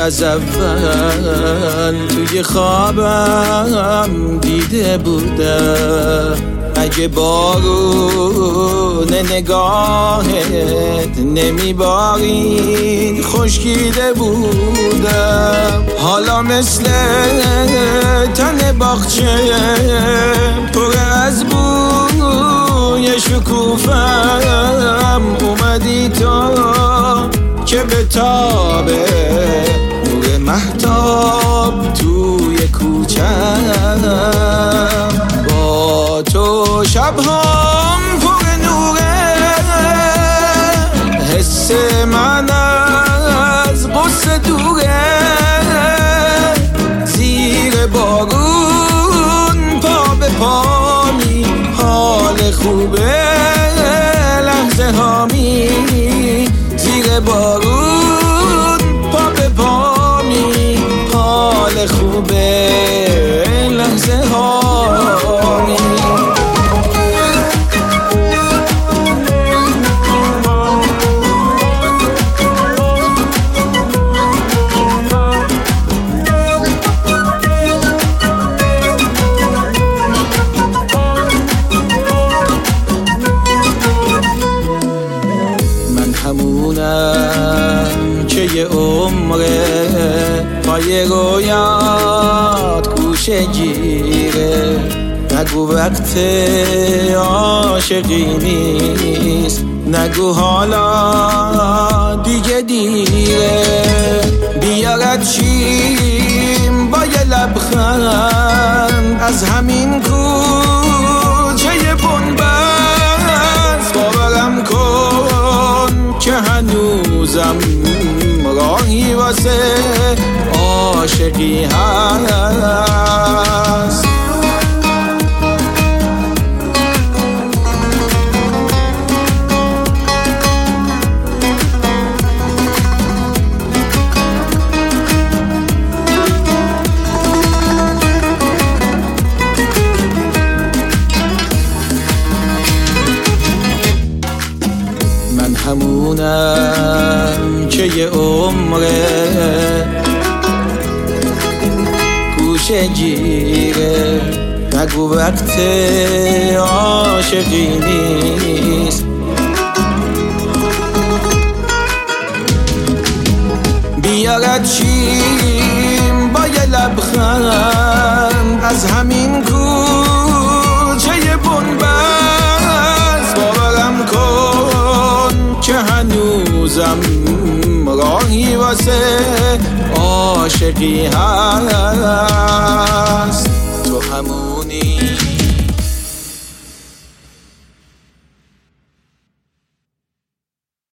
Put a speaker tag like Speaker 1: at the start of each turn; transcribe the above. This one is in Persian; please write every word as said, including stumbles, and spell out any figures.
Speaker 1: از اول توی خوابم دیده بودم اگه بارون نگاهت نمیبارید خشکیده بودم. حالا مثل تن باغچه پر از بوی شکوفم اومدی تو که به تابه نور مهتاب توی کوچم. با تو شبهام پر نوره، حس من از قصه دوره. زیر بارون پا به پامی حال خوبه لحظه هامی. زیر بارون پا به پامی حال خوبه لحظه هامی. همونم که یه عمره پای رویات گوشه گیره. نگو وقت عاشقی نیست، نگو حالا دیگه دیره. بیارد چیم با یه لبخند از همین کوچه بنبست. باورم کن که هنوزم راهی واسه عاشقی هست. من همونم که یه عمره گوشه گیره. نگو وقت عاشقی نیست، بیارد چیم با یه لبخند از همین کوچه بنبست. باورم کن که هنوزم راهی واسه عاشقی هست.